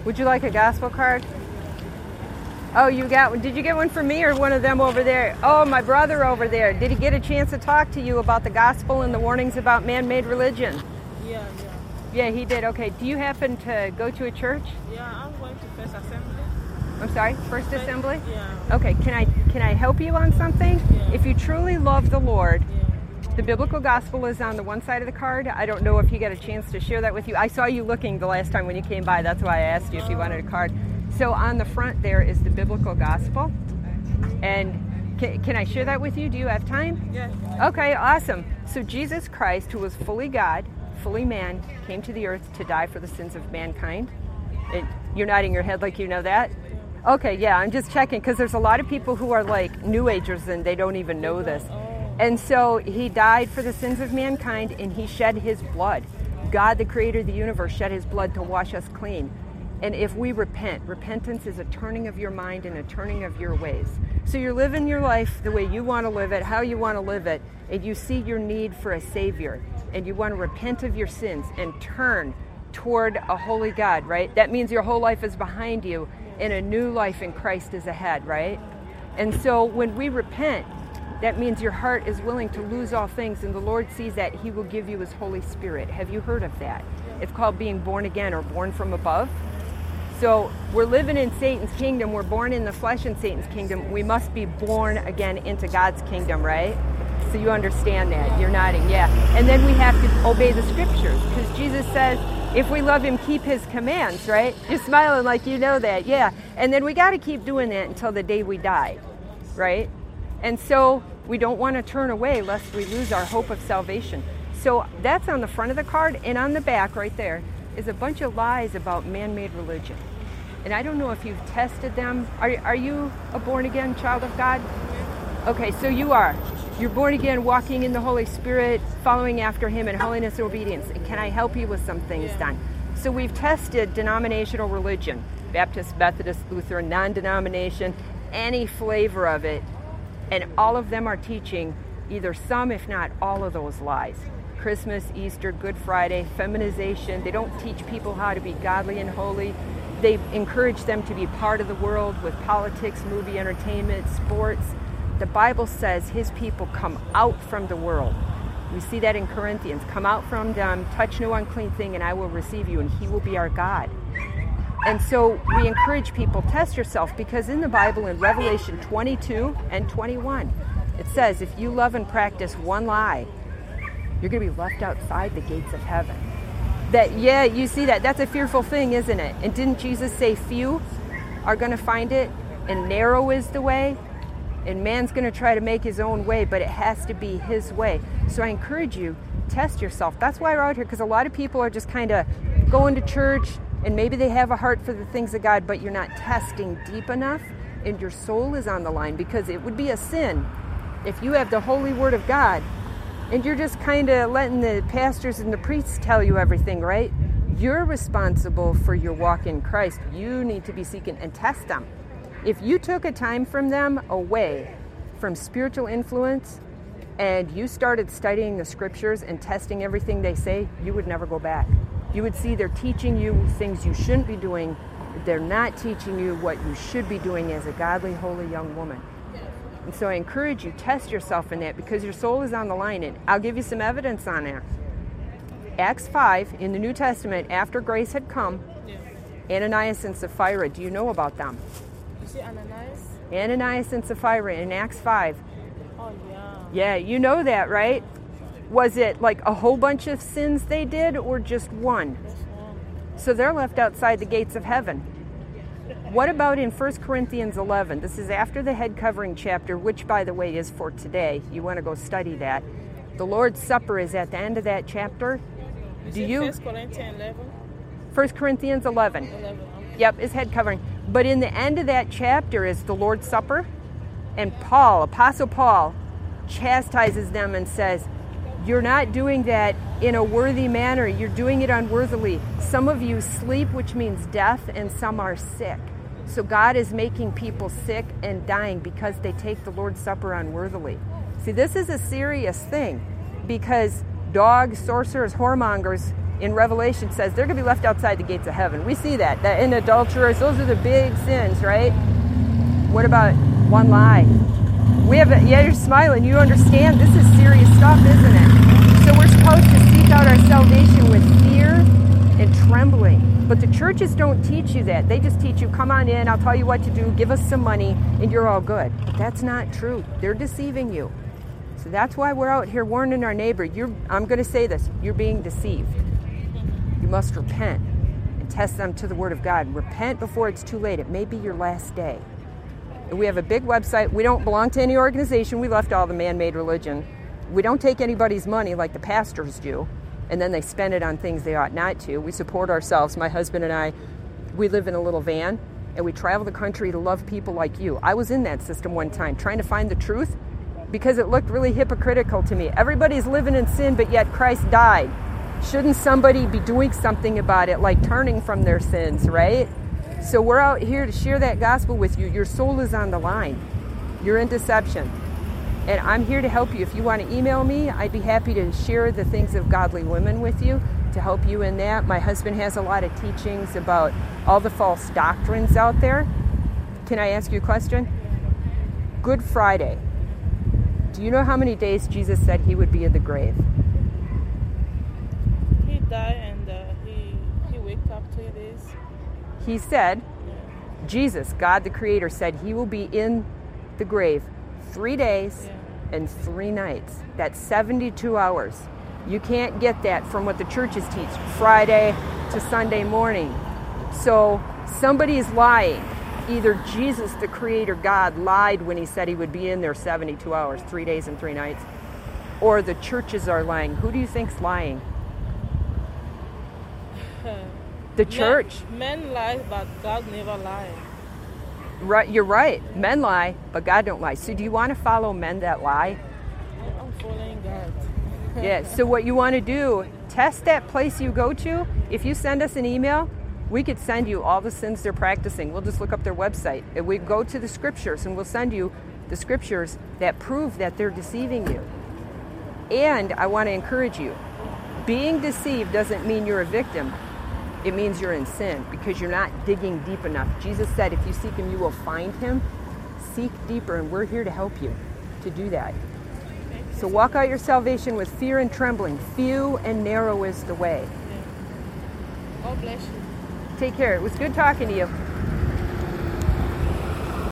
Would you like a gospel card? Oh, you got one. Did you get one for me or one of them over there? Oh, my brother over there. Did he get a chance to talk to you about the gospel and the warnings about man-made religion? Yeah. Yeah, he did. Okay. Do you happen to go to a church? Yeah, I'm going to First Assembly. I'm sorry, First Assembly? Yeah. Okay. Can I help you on something? Yeah. If you truly love the Lord, Yeah. the biblical gospel is on the one side of the card. I don't know if you got a chance to share that with you. I saw you looking the last time when you came by. That's why I asked you if you wanted a card. So on the front there is the biblical gospel. And can I share that with you? Do you have time? Yeah. Okay, awesome. So Jesus Christ, who was fully God, fully man, came to the earth to die for the sins of mankind. You're nodding your head like you know that? Okay, yeah, I'm just checking because there's a lot of people who are like New Agers and they don't even know this. And so he died for the sins of mankind and he shed his blood. God, the creator of the universe, shed his blood to wash us clean. And if we repent, repentance is a turning of your mind and a turning of your ways. So you're living your life the way you want to live it, how you want to live it, and you see your need for a Savior, and you want to repent of your sins and turn toward a holy God, right? That means your whole life is behind you, and a new life in Christ is ahead, right? And so when we repent, that means your heart is willing to lose all things, and the Lord sees that He will give you His Holy Spirit. Have you heard of that? It's called being born again or born from above. So we're living in Satan's kingdom. We're born in the flesh in Satan's kingdom. We must be born again into God's kingdom, right? So you understand that. You're nodding, yeah. And then we have to obey the scriptures because Jesus says, if we love Him, keep His commands, right? You're smiling like you know that, yeah. And then we got to keep doing that until the day we die, right? And so we don't want to turn away lest we lose our hope of salvation. So that's on the front of the card, and on the back right there is a bunch of lies about man-made religion. And I don't know if you've tested them. Are you a born-again child of God? Okay, so you are. You're born again, walking in the Holy Spirit, following after Him in holiness and obedience. And can I help you with some things done? So we've tested denominational religion, Baptist, Methodist, Lutheran, non-denomination, any flavor of it. And all of them are teaching either some, if not all of those lies. Christmas, Easter, Good Friday, feminization. They don't teach people how to be godly and holy. They encourage them to be part of the world with politics, movie, entertainment, sports. The Bible says His people come out from the world. We see that in Corinthians. Come out from them, touch no unclean thing, and I will receive you, and He will be our God. And so we encourage people, test yourself, because in the Bible, in Revelation 22 and 21, it says, if you love and practice one lie, you're going to be left outside the gates of heaven. That, yeah, you see that. That's a fearful thing, isn't it? And didn't Jesus say few are going to find it, and narrow is the way, and man's going to try to make his own way, but it has to be His way. So I encourage you, test yourself. That's why we're out here, because a lot of people are just kind of going to church, and maybe they have a heart for the things of God, but you're not testing deep enough, and your soul is on the line, because it would be a sin if you have the holy Word of God and you're just kind of letting the pastors and the priests tell you everything, right? You're responsible for your walk in Christ. You need to be seeking and test them. If you took a time from them away from spiritual influence and you started studying the scriptures and testing everything they say, you would never go back. You would see they're teaching you things you shouldn't be doing. They're not teaching you what you should be doing as a godly, holy young woman. And so I encourage you, test yourself in that, because your soul is on the line. And I'll give you some evidence on that. Acts 5, in the New Testament, after grace had come, Ananias and Sapphira, do you know about them? You see Ananias? Ananias and Sapphira in Acts 5. Oh, yeah. Yeah, you know that, right? Was it like a whole bunch of sins they did, or just one? Just one. So they're left outside the gates of heaven. What about in 1 Corinthians 11? This is after the head covering chapter, which, by the way, is for today. You want to go study that. The Lord's Supper is at the end of that chapter. Do you? 1 Corinthians 11? 1 Corinthians 11. 11. Yep, is head covering. But in the end of that chapter is the Lord's Supper. And Paul, Apostle Paul, chastises them and says, you're not doing that in a worthy manner. You're doing it unworthily. Some of you sleep, which means death, and some are sick. So God is making people sick and dying because they take the Lord's Supper unworthily. See, this is a serious thing, because dogs, sorcerers, whoremongers in Revelation says they're going to be left outside the gates of heaven. We see that in adulterers, those are the big sins, right? What about one lie? You're smiling. You understand this is serious stuff, isn't it? So we're supposed to seek out our salvation with fear and trembling. But the churches don't teach you that. They just teach you, come on in, I'll tell you what to do, give us some money, and you're all good. But that's not true. They're deceiving you. So that's why we're out here warning our neighbor. I'm going to say this. You're being deceived. You must repent and test them to the Word of God. Repent before it's too late. It may be your last day. And we have a big website. We don't belong to any organization. We left all the man-made religion. We don't take anybody's money like the pastors do, and then they spend it on things they ought not to. We support ourselves. My husband and I, we live in a little van, and we travel the country to love people like you. I was in that system one time, trying to find the truth, because it looked really hypocritical to me. Everybody's living in sin, but yet Christ died. Shouldn't somebody be doing something about it, like turning from their sins, right? So we're out here to share that gospel with you. Your soul is on the line. You're in deception. And I'm here to help you. If you want to email me, I'd be happy to share the things of godly women with you to help you in that. My husband has a lot of teachings about all the false doctrines out there. Can I ask you a question? Good Friday. Do you know how many days Jesus said he would be in the grave? He died and he wake up 3 days. He said, Jesus, God the Creator, said he will be in the grave 3 days and 3 nights. That's 72 hours. You can't get that from what the churches teach, Friday to Sunday morning. So somebody is lying. Either Jesus, the Creator, God, lied when he said he would be in there 72 hours, 3 days and 3 nights, or the churches are lying. Who do you think's lying? The church. Men lie, but God never lies. Right, you're right. Men lie, but God don't lie. So do you want to follow men that lie? I'm following God. Yeah, so what you want to do, test that place you go to. If you send us an email, we could send you all the sins they're practicing. We'll just look up their website. And we go to the scriptures, and we'll send you the scriptures that prove that they're deceiving you. And I want to encourage you, being deceived doesn't mean you're a victim. It means you're in sin because you're not digging deep enough. Jesus said, if you seek him, you will find him. Seek deeper, and we're here to help you to do that. So walk out your salvation with fear and trembling. Few and narrow is the way. God bless you. Take care. It was good talking to you.